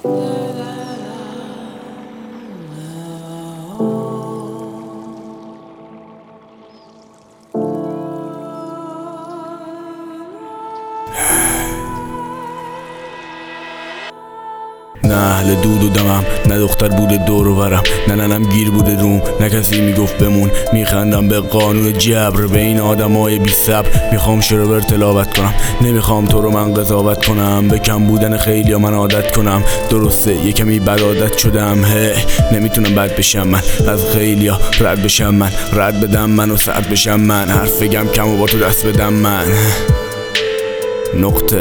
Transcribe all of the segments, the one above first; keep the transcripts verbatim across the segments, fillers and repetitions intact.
نه اهل دود و دمم، نه دختر بوده دور و برم، نه ننم گیر بوده روم، نه کسی میگفت بمون. میخندم به قانون جبر، به این آدمای بی صبر. میخوام شروور تلاوت کنم، نمیخوام تو رو من قضاوت کنم. به کم بودن خیلی ها من عادت کنم، درسته یه کمی بد عادت شدم. هی نمیتونم بد بشم من، از خیلی ها رد بشم من، رد بدم من و سرد بشم من، حرف بگم کم و با تو دست بدم من. نقطه.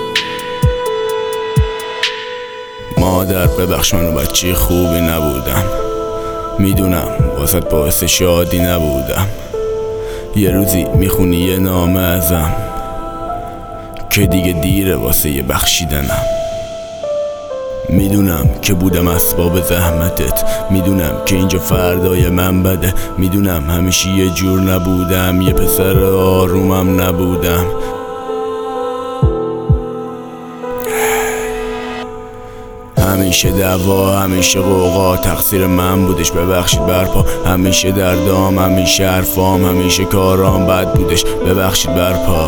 مادر ببخش منو بچه خوبی نبودم، میدونم واسه باعث شادی نبودم. یه روزی میخونی یه نامه ازم که دیگه دیره واسه یه بخشیدنم. میدونم که بودم اسباب زحمتت، میدونم که اینجا فردای من بده، میدونم همیشه یه جور نبودم، یه پسر آرومم نبودم. همیشه دعوا، همیشه قوقا، تقصیر من بودش ببخشید برپا. همیشه دردام، همیشه حرفام، همیشه کارام بد بودش ببخشید برپا.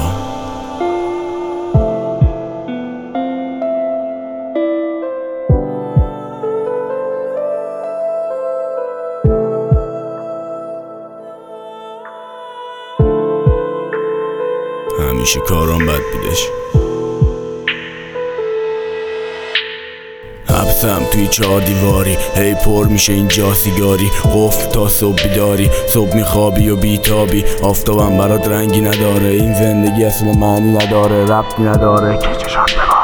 همیشه کارام بد بودش. حبسم توی چهار دیواری، هی پر میشه اینجا سیگاری، قفل تا صبح بیداری، صبح میخوابی و بیتابی. آفتابم برات رنگی نداره، این زندگی اصلا معنی نداره، ربطی نداره که چشات ببار.